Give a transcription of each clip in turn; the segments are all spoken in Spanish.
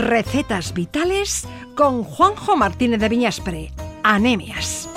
Recetas vitales con Juanjo Martínez de Viñaspre. Anemias.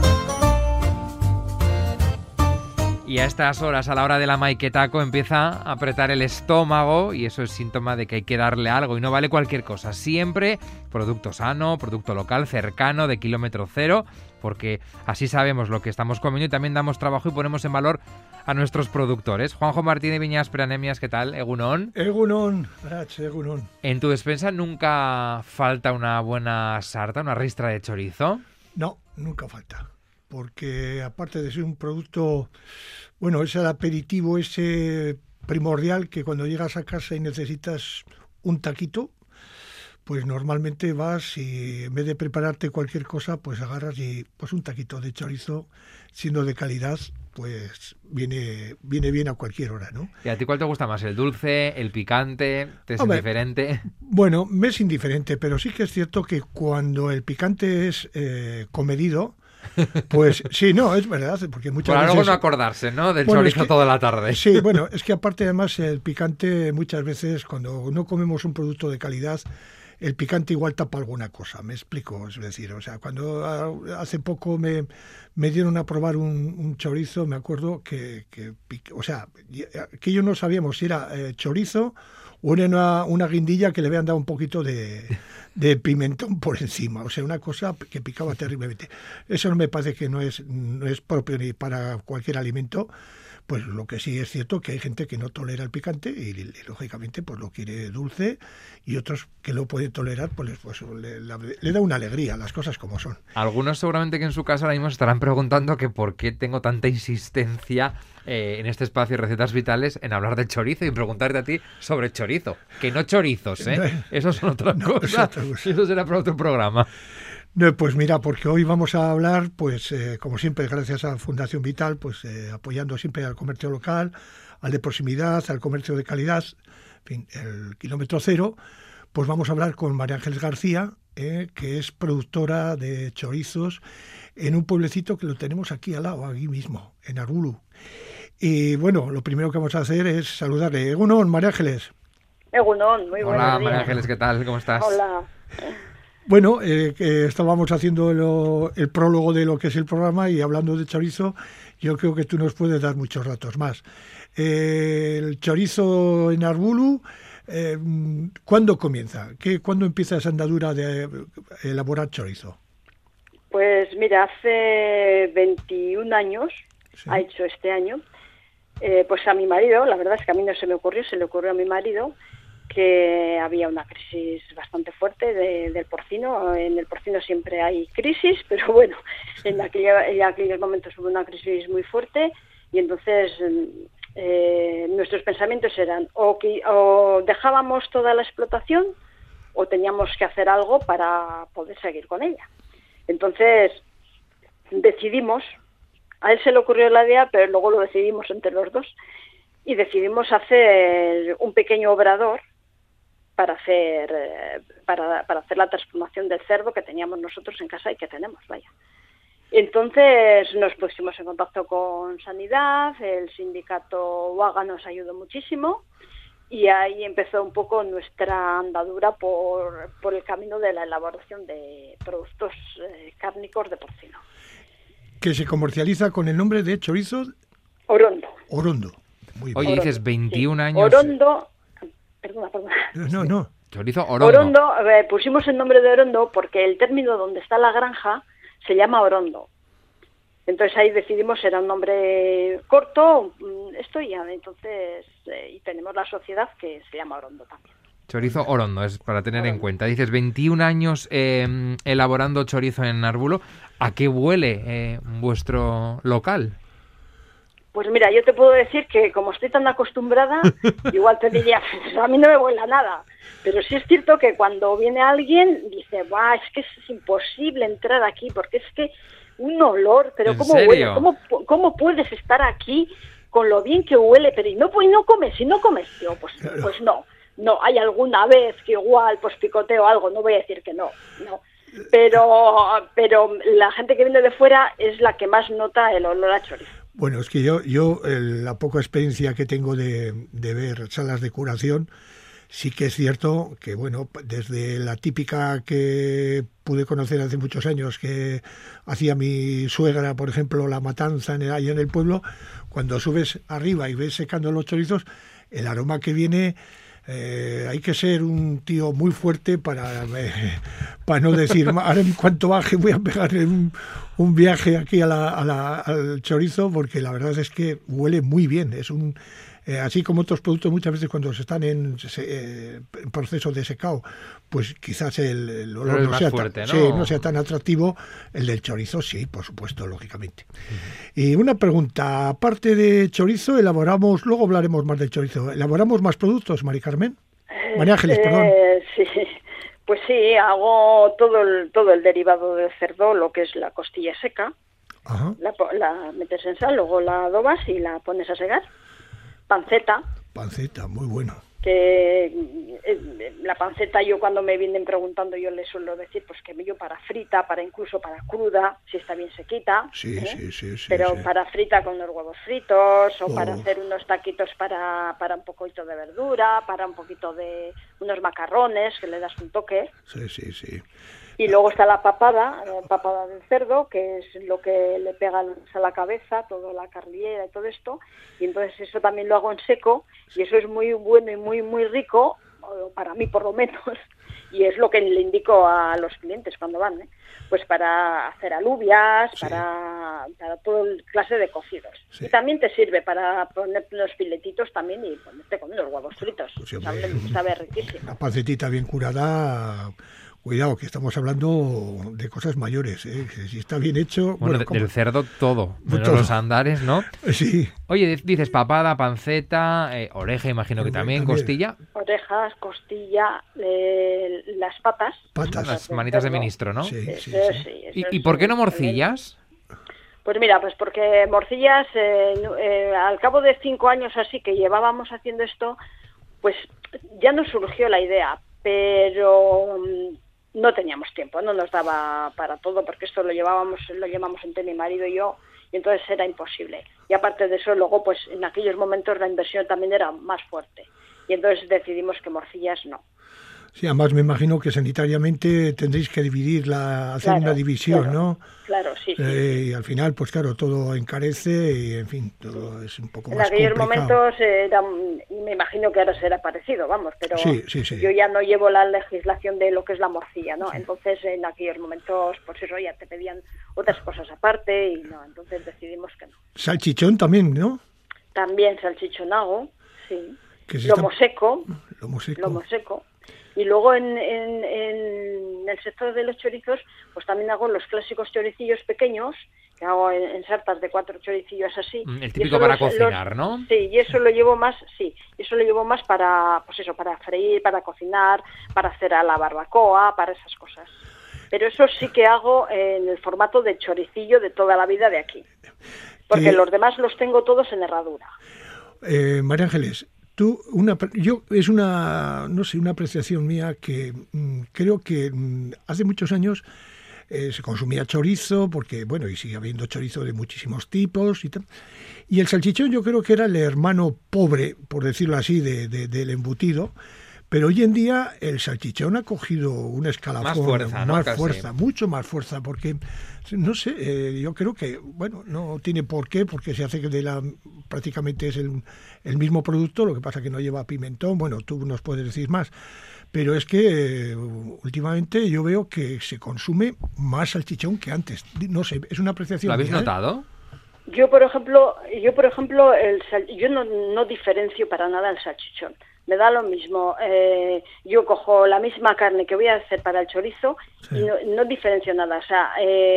Y a estas horas, a la hora de la maiketaco, empieza a apretar el estómago y eso es síntoma de que hay que darle algo y no vale cualquier cosa. Siempre producto sano, producto local, cercano, de kilómetro cero, porque así sabemos lo que estamos comiendo y también damos trabajo y ponemos en valor a nuestros productores. Juanjo Martínez Viñaspre, Anemias, ¿qué tal? Egunon. Egunon, Egunon. ¿En tu despensa nunca falta una buena sarta, una ristra de chorizo? No, nunca falta. Porque aparte de ser un producto, bueno, es el aperitivo ese primordial que cuando llegas a casa y necesitas un taquito, pues normalmente vas y en vez de prepararte cualquier cosa, pues agarras y pues un taquito de chorizo, siendo de calidad, pues viene bien a cualquier hora, ¿no? ¿Y a ti cuál te gusta más? ¿El dulce, el picante? ¿Te es indiferente? Bueno, me es indiferente, pero sí que es cierto que cuando el picante es comedido, pues sí, no, es verdad, porque muchas veces... Para luego no acordarse, ¿no? Del chorizo toda la tarde. Sí, bueno, es que aparte además el picante muchas veces cuando no comemos un producto de calidad, el picante igual tapa alguna cosa, me explico, es decir, o sea, cuando hace poco me dieron a probar un chorizo, me acuerdo que yo no sabíamos si era chorizo o era una guindilla que le habían dado un poquito de pimentón por encima, o sea, una cosa que picaba terriblemente. Eso no me parece que no es propio ni para cualquier alimento. Pues lo que sí es cierto que hay gente que no tolera el picante y lógicamente pues lo quiere dulce y otros que lo pueden tolerar pues le da una alegría, las cosas como son. Algunos seguramente que en su casa ahora mismo estarán preguntando que por qué tengo tanta insistencia en este espacio de Recetas Vitales en hablar del chorizo y preguntarte a ti sobre chorizo, que no chorizos, ¿eh? Eso son otras cosas. Eso será para otro programa. No, pues mira, porque hoy vamos a hablar, pues como siempre, gracias a Fundación Vital, pues apoyando siempre al comercio local, al de proximidad, al comercio de calidad, en fin, el kilómetro cero, pues vamos a hablar con María Ángeles García, que es productora de chorizos en un pueblecito que lo tenemos aquí al lado, aquí mismo, en Arbulu. Y bueno, lo primero que vamos a hacer es saludarle. Egunon, María Ángeles. Egunon, muy buenos días. Hola, María Ángeles, ¿qué tal? ¿Cómo estás? Hola. Bueno, estábamos haciendo el prólogo de lo que es el programa y hablando de chorizo, yo creo que tú nos puedes dar muchos datos más. El chorizo en Arbulu, ¿cuándo comienza? ¿Cuándo empieza esa andadura de elaborar chorizo? Pues mira, hace 21 años, sí. Ha hecho este año, pues a mi marido, la verdad es que a mí no se me ocurrió, se le ocurrió a mi marido, que había una crisis bastante fuerte del porcino. En el porcino siempre hay crisis, pero bueno, sí. en aquellos momentos hubo una crisis muy fuerte y entonces nuestros pensamientos eran o dejábamos toda la explotación o teníamos que hacer algo para poder seguir con ella. Entonces decidimos, a él se le ocurrió la idea, pero luego lo decidimos entre los dos y decidimos hacer un pequeño obrador para hacer la transformación del cerdo que teníamos nosotros en casa y que tenemos, vaya. Entonces nos pusimos en contacto con Sanidad, el sindicato UAGA nos ayudó muchísimo y ahí empezó un poco nuestra andadura por el camino de la elaboración de productos cárnicos de porcino. Que se comercializa con el nombre de chorizo Orondo. Orondo. Muy bien. Oye, dices 21 años... Orondo... Perdona. No. Chorizo Orondo. Orondo, pusimos el nombre de Orondo porque el término donde está la granja se llama Orondo. Entonces ahí decidimos, era un nombre corto, esto y ya, entonces, y tenemos la sociedad que se llama Orondo también. Chorizo Orondo, es para tener Orondo. En cuenta. Dices 21 años elaborando chorizo en Arbulu. ¿A qué huele vuestro local? Pues mira, yo te puedo decir que como estoy tan acostumbrada, igual te diría, pues a mí no me huele a nada. Pero sí es cierto que cuando viene alguien, dice, ¡buah, es que es imposible entrar aquí porque es que un olor! Pero ¿cómo huele? ¿Cómo puedes estar aquí con lo bien que huele? Pero ¿y no comes? ¿Y no comes? Yo, pues no. No, hay alguna vez que igual pues picoteo algo, no voy a decir que no. Pero la gente que viene de fuera es la que más nota el olor a chorizo. Bueno, es que yo la poca experiencia que tengo de ver salas de curación, Sí que es cierto que, bueno, desde la típica que pude conocer hace muchos años, que hacía mi suegra, por ejemplo, la matanza allá en el pueblo, cuando subes arriba y ves secando los chorizos, el aroma que viene... hay que ser un tío muy fuerte para no decir, ahora en cuanto baje voy a pegarle un viaje aquí al chorizo, porque la verdad es que huele muy bien. Es así como otros productos muchas veces cuando se están en proceso de secado, pues quizás el olor no sea, fuerte, ¿no? Sí, no sea tan atractivo. El del chorizo sí, por supuesto, lógicamente. Y una pregunta, aparte de chorizo, luego hablaremos más del chorizo, ¿elaboramos más productos, María Carmen? María Ángeles, perdón. Sí, pues sí, hago todo el derivado del cerdo, lo que es la costilla seca. Ajá. La metes en sal, luego la adobas y la pones a secar. Panceta, muy bueno. Que la panceta, yo cuando me vienen preguntando, yo les suelo decir pues que yo para frita, incluso para cruda, si está bien sequita, sí, pero sí. para frita con los huevos fritos, o para hacer unos taquitos para un poquito de verdura, para un poquito de unos macarrones, que le das un toque. Sí. Y luego está la papada del cerdo, que es lo que le pega a la cabeza, toda la carrillera y todo esto. Y entonces eso también lo hago en seco, y eso es muy bueno y muy, muy rico, para mí por lo menos. Y es lo que le indico a los clientes cuando van, pues para hacer alubias, sí, para toda clase de cocidos. Sí. Y también te sirve para poner unos filetitos también y ponerte con unos huevos fritos. Pues sí, sabe riquísimo. Una pancetita bien curada... Cuidado, que estamos hablando de cosas mayores, ¿eh? Si está bien hecho... Bueno, del cerdo todo, menos los andares, ¿no? Sí. Oye, dices papada, panceta, oreja, imagino que también, costilla. Orejas, costilla, las patas. Las manitas de ministro, ¿no? Sí. ¿Y por qué no morcillas? Pues mira, pues porque morcillas, al cabo de 5 años así que llevábamos haciendo esto, pues ya nos surgió la idea, pero... no teníamos tiempo, no nos daba para todo, porque esto lo llevamos entre mi marido y yo, y entonces era imposible. Y aparte de eso, luego, pues en aquellos momentos la inversión también era más fuerte. Y entonces decidimos que morcillas no. Sí, además me imagino que sanitariamente tendréis que hacer una división, ¿no? Claro, sí. Y al final, pues claro, todo encarece y, en fin, todo es un poco más complicado. En aquellos momentos me imagino que ahora será parecido, vamos, pero sí. Yo ya no llevo la legislación de lo que es la morcilla, ¿no? Sí. Entonces, en aquellos momentos, pues eso, ya te pedían otras cosas aparte y no, entonces decidimos que no. Salchichón también, ¿no? También salchichón hago, sí. Lomo seco. Y luego en el sector de los chorizos, pues también hago los clásicos choricillos pequeños, que hago en sartas de 4 choricillos así. El típico para cocinar, ¿no? Sí, y eso lo llevo más, para, pues eso, para freír, para cocinar, para hacer a la barbacoa, para esas cosas. Pero eso sí que hago en el formato de choricillo de toda la vida de aquí. Porque los demás los tengo todos en herradura. María Ángeles, es una apreciación mía que creo que hace muchos años se consumía chorizo, porque bueno, y sigue habiendo chorizo de muchísimos tipos y tal. Y el salchichón yo creo que era el hermano pobre, por decirlo así, del embutido. Pero hoy en día el salchichón ha cogido un escalafón, mucho más fuerza, porque, no sé, yo creo que, bueno, no tiene por qué, porque se hace prácticamente es el mismo producto, lo que pasa que no lleva pimentón, bueno, tú nos puedes decir más, pero es que últimamente yo veo que se consume más salchichón que antes, no sé, es una apreciación. ¿Lo habéis notado? Yo por ejemplo, yo no diferencio para nada el salchichón. Me da lo mismo. Yo cojo la misma carne que voy a hacer para el chorizo y no diferencio nada. O sea,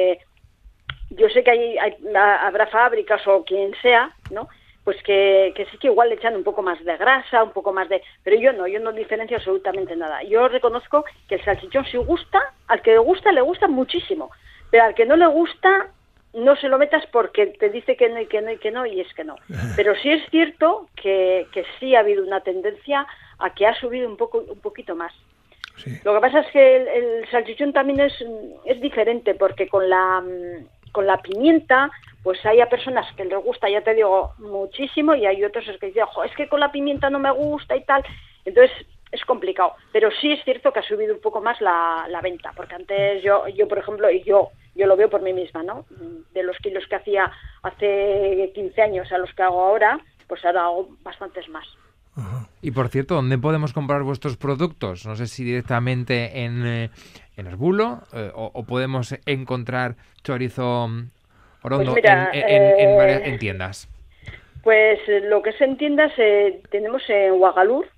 yo sé que habrá fábricas o quien sea, ¿no? Pues que sí que igual le echan un poco más de grasa, un poco más de... Pero yo no diferencio absolutamente nada. Yo reconozco que el salchichón si gusta, al que le gusta muchísimo. Pero al que no le gusta... no se lo metas porque te dice que no, y es que no. Pero sí es cierto que sí ha habido una tendencia a que ha subido un poquito más. Sí. Lo que pasa es que el salchichón también es diferente, porque con la pimienta, pues hay a personas que les gusta, ya te digo, muchísimo, y hay otros que dicen, es que con la pimienta no me gusta y tal. Entonces, es complicado. Pero sí es cierto que ha subido un poco más la venta, porque antes yo por ejemplo, yo lo veo por mí misma, ¿no? De los kilos que hacía hace 15 años a los que hago ahora, pues ahora hago bastantes más. Y por cierto, ¿dónde podemos comprar vuestros productos? No sé si directamente en Asbulo o podemos encontrar chorizo Orondo Pues mira, en tiendas. Pues lo que es en tiendas tenemos en Guagalur,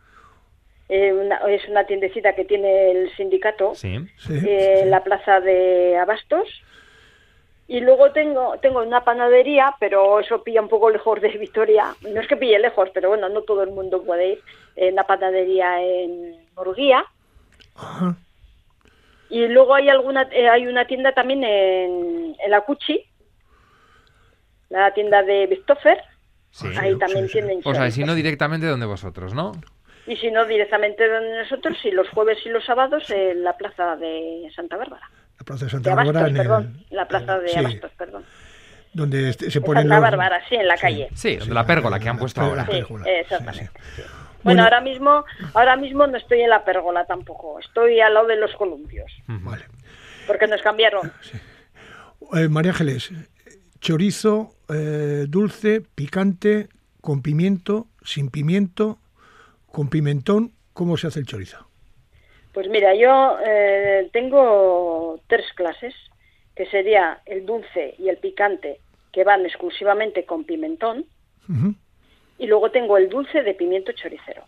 es una tiendecita que tiene el sindicato, en la plaza de Abastos. Y luego tengo una panadería, pero eso pilla un poco lejos de Vitoria. No es que pille lejos, pero bueno, no todo el mundo puede ir. La panadería en Murguía. Ajá. Y luego hay una tienda también en la Cuchi, la tienda de Victofer. Sí. Ahí también tienen chorizo. O sea, si no directamente donde vosotros, ¿no? Y si no, directamente donde nosotros, y los jueves y los sábados en la plaza de Santa Bárbara. La plaza de Santa Bárbara. La plaza de Abastos, perdón. Donde se ponen Santa Bárbara, sí, en la calle. Sí, donde la pérgola que han puesto ahora. Sí, exactamente. Sí. Bueno, ahora mismo no estoy en la pérgola tampoco. Estoy al lado de los columpios. Vale. Porque nos cambiaron. Sí. María Ángeles, chorizo dulce, picante, con pimiento, sin pimiento, con pimentón, ¿cómo se hace el chorizo? Pues mira, yo tengo 3 clases, que sería el dulce y el picante, que van exclusivamente con pimentón, y luego tengo el dulce de pimiento choricero.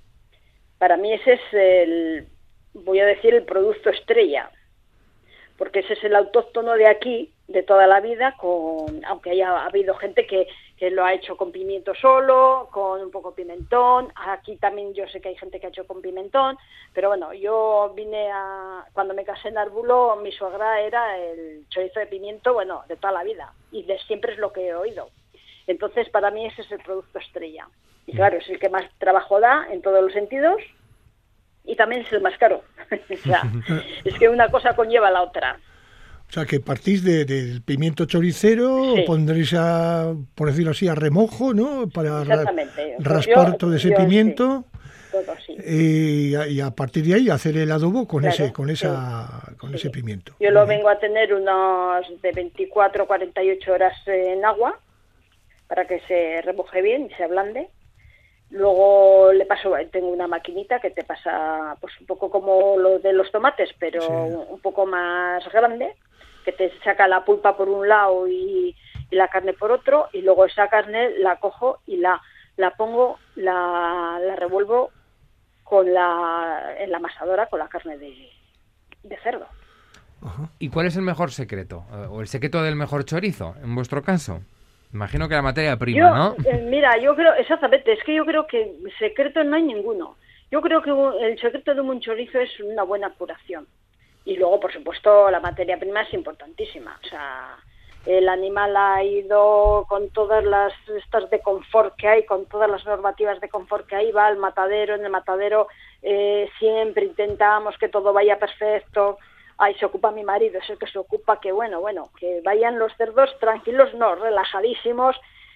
Para mí ese es voy a decir, el producto estrella, porque ese es el autóctono de aquí, de toda la vida, aunque haya habido gente que lo ha hecho con pimiento solo, con un poco pimentón. Aquí también yo sé que hay gente que ha hecho con pimentón, pero bueno, yo cuando me casé en Arbulo, mi suegra era el chorizo de pimiento, bueno, de toda la vida, y de siempre es lo que he oído. Entonces, para mí ese es el producto estrella. Y claro, es el que más trabajo da en todos los sentidos, y también es el más caro. O sea, es que una cosa conlleva la otra. O sea, que partís del pimiento choricero, sí. O pondréis, por decirlo así, a remojo, ¿no? Para raspar todo ese pimiento. Sí. Todo, sí. Y a partir de ahí hacer el adobo con ese pimiento. Yo lo vengo a tener unos de 24 a 48 horas en agua para que se remoje bien y se ablande. Luego tengo una maquinita que te pasa pues un poco como lo de los tomates, pero un poco más grande, que te saca la pulpa por un lado y la carne por otro, y luego esa carne la cojo y la pongo, la revuelvo en la amasadora con la carne de cerdo. ¿Y cuál es el mejor secreto? ¿O el secreto del mejor chorizo, en vuestro caso? Imagino que la materia prima, ¿no? Mira, yo creo, exactamente, es que yo creo que secreto no hay ninguno. Yo creo que el secreto de un buen chorizo es una buena curación. Y luego, por supuesto, la materia prima es importantísima. O sea, el animal ha ido con todas las estas de confort que hay, con todas las normativas de confort que hay, va al matadero, en el matadero siempre intentamos que todo vaya perfecto. Ahí se ocupa mi marido, es el que se ocupa que que vayan los cerdos tranquilos, no, relajadísimos.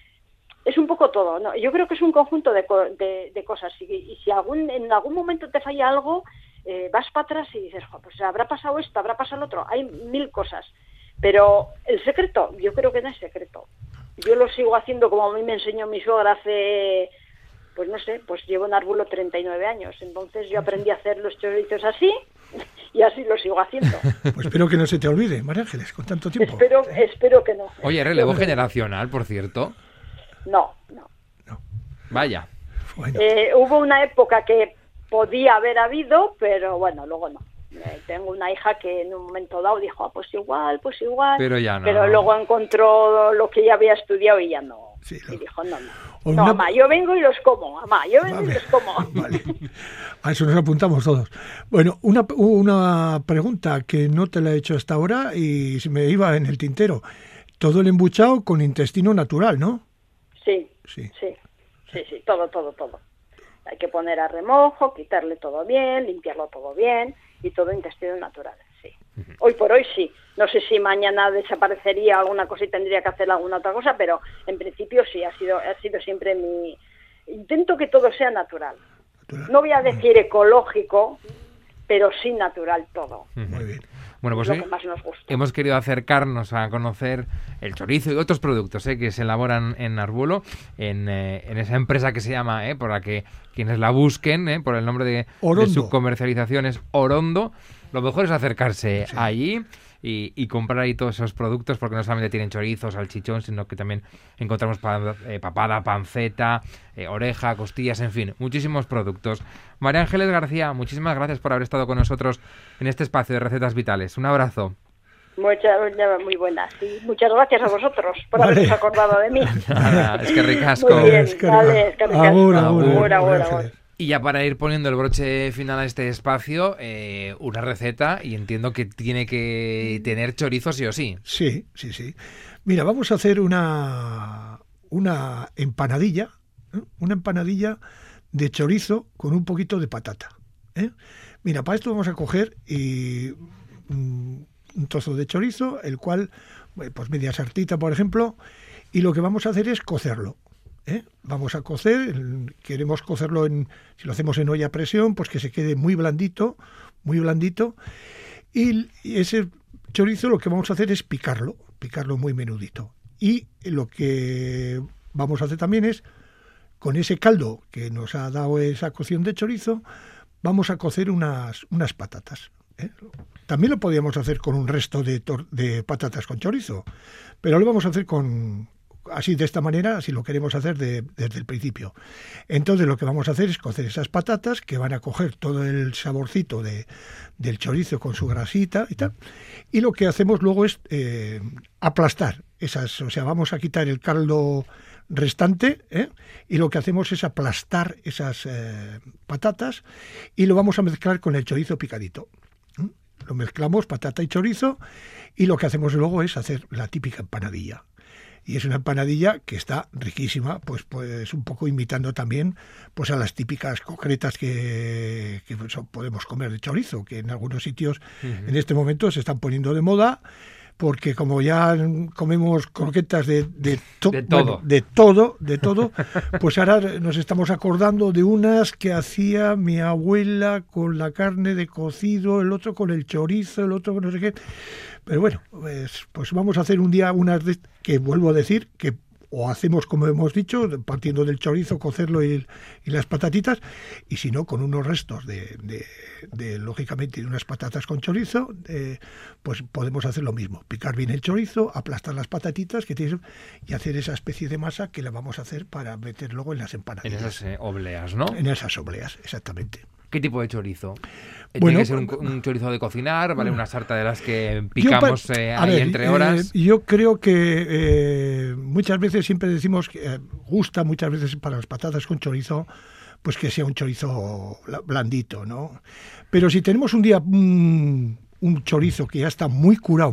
Es un poco todo, ¿no? Yo creo que es un conjunto de cosas. Y si en algún momento te falla algo, vas para atrás y dices, pues habrá pasado esto, habrá pasado lo otro. Hay 1000 cosas. Pero el secreto, yo creo que no es secreto. Yo lo sigo haciendo como a mí me enseñó mi suegra hace, pues no sé, pues llevo en Arbulo 39 años. Entonces yo aprendí a hacer los chorizos así. Y así lo sigo haciendo. Pues espero que no se te olvide, María Ángeles, con tanto tiempo. Espero que no. Oye, relevo generacional, por cierto. No. Vaya. Bueno. Hubo una época que podía haber habido, pero bueno, luego no. Tengo una hija que en un momento dado dijo, pues igual. Pero ya no. Pero luego encontró lo que ella había estudiado y ya no. Sí, y dijo, no. Una... No, mamá, yo vengo y los como, mamá, y los como. Vale. A eso nos apuntamos todos. Bueno, una pregunta que no te la he hecho hasta ahora y se me iba en el tintero. Todo el embuchado con intestino natural, ¿no? Sí, todo. Hay que poner a remojo, quitarle todo bien, limpiarlo todo bien y todo intestino natural, sí. Hoy por hoy sí. No sé si mañana desaparecería alguna cosa y tendría que hacer alguna otra cosa, pero en principio sí, ha sido siempre mi... Intento que todo sea natural. no voy a decir ecológico, pero sí natural todo. Muy bien. Bueno, pues Lo que más nos gusta. hemos querido acercarnos a conocer el chorizo y otros productos que se elaboran en Arbulo, en esa empresa que se llama, por la que quienes la busquen, por el nombre de su comercialización es Orondo. Lo mejor es acercarse allí y comprar ahí todos esos productos, porque no solamente tienen chorizo, salchichón, sino que también encontramos papada, panceta, oreja, costillas, en fin, muchísimos productos. María Ángeles García, muchísimas gracias por haber estado con nosotros en este espacio de Recetas Vitales. Un abrazo. Muy buenas. Sí. Muchas gracias a vosotros por haberos acordado de mí. Nada, es que ricasco. Muy bien, vale, es que ricasco. Agur. Y ya para ir poniendo el broche final a este espacio, una receta, y entiendo que tiene que tener chorizo sí o sí. Sí. Mira, vamos a hacer una empanadilla, de chorizo con un poquito de patata. Mira, para esto vamos a coger un trozo de chorizo, el cual, pues media sartita, por ejemplo, y lo que vamos a hacer es cocerlo. Vamos a cocer, queremos cocerlo si lo hacemos en olla a presión, pues que se quede muy blandito, y ese chorizo lo que vamos a hacer es picarlo muy menudito. Y lo que vamos a hacer también es, con ese caldo que nos ha dado esa cocción de chorizo, vamos a cocer unas patatas. También lo podríamos hacer con un resto de patatas con chorizo, pero lo vamos a hacer así, de esta manera, si lo queremos hacer desde el principio. Entonces lo que vamos a hacer es cocer esas patatas, que van a coger todo el saborcito del chorizo con su grasita y tal, y lo que hacemos luego es aplastar esas, o sea, vamos a quitar el caldo restante, y lo que hacemos es aplastar esas patatas, y lo vamos a mezclar con el chorizo picadito. Lo mezclamos, patata y chorizo, y lo que hacemos luego es hacer la típica empanadilla. Y es una empanadilla que está riquísima, pues un poco imitando también pues a las típicas concretas que podemos comer de chorizo, que en algunos sitios en este momento se están poniendo de moda, porque como ya comemos croquetas de todo, pues ahora nos estamos acordando de unas que hacía mi abuela con la carne de cocido, el otro con el chorizo, el otro con no sé qué. Pero bueno, pues vamos a hacer un día unas que vuelvo a decir que o hacemos como hemos dicho, partiendo del chorizo, cocerlo y las patatitas, y si no, con unos restos lógicamente, de unas patatas con chorizo, pues podemos hacer lo mismo, picar bien el chorizo, aplastar las patatitas y hacer esa especie de masa que la vamos a hacer para meter luego en las empanadillas. En esas obleas, ¿no? En esas obleas, exactamente. ¿Qué tipo de chorizo? Bueno, ¿Tiene que ser un chorizo de cocinar? ¿Vale? ¿Una sarta de las que picamos ahí entre horas? Yo creo que muchas veces siempre decimos que gusta muchas veces para las patatas con chorizo, pues que sea un chorizo blandito, ¿no? Pero si tenemos un día un chorizo que ya está muy curado,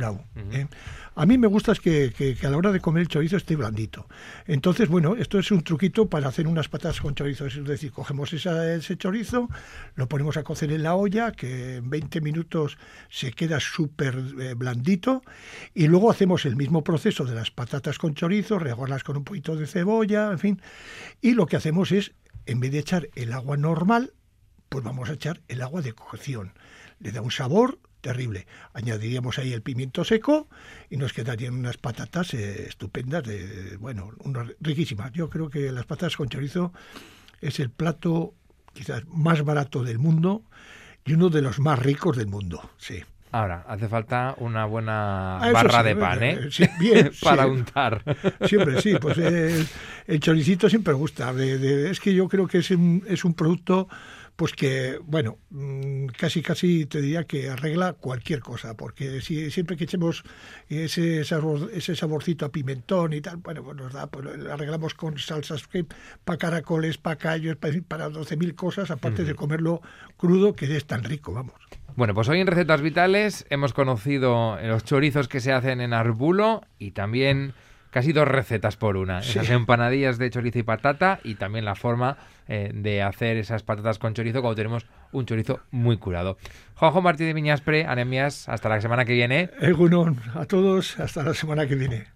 a mí me gusta es que a la hora de comer el chorizo esté blandito. Entonces, bueno, esto es un truquito para hacer unas patatas con chorizo. Es decir, cogemos ese chorizo, lo ponemos a cocer en la olla, que en 20 minutos se queda súper blandito, y luego hacemos el mismo proceso de las patatas con chorizo, regarlas con un poquito de cebolla, en fin, y lo que hacemos es, en vez de echar el agua normal, pues vamos a echar el agua de cocción. Le da un sabor terrible. Añadiríamos ahí el pimiento seco y nos quedarían unas patatas estupendas, riquísimas. Yo creo que las patatas con chorizo es el plato quizás más barato del mundo y uno de los más ricos del mundo, sí. Ahora, hace falta una buena barra de pan, sí, bien, para sí. untar. Siempre, sí, pues el choricito siempre gusta. Es que yo creo que es un producto pues que, bueno, casi te diría que arregla cualquier cosa, porque siempre que echemos ese saborcito a pimentón y tal, bueno, pues nos da, pues lo arreglamos con salsas para caracoles, para callos, para 12.000 cosas, aparte de comerlo crudo, que es tan rico, vamos. Bueno, pues hoy en Recetas Vitales hemos conocido los chorizos que se hacen en Arbulo y también casi 2 recetas por una. Sí. Esas empanadillas de chorizo y patata, y también la forma de hacer esas patatas con chorizo cuando tenemos un chorizo muy curado. Juanjo Martí de Viñaspre, Anemias, hasta la semana que viene. Egunon, a todos, hasta la semana que viene.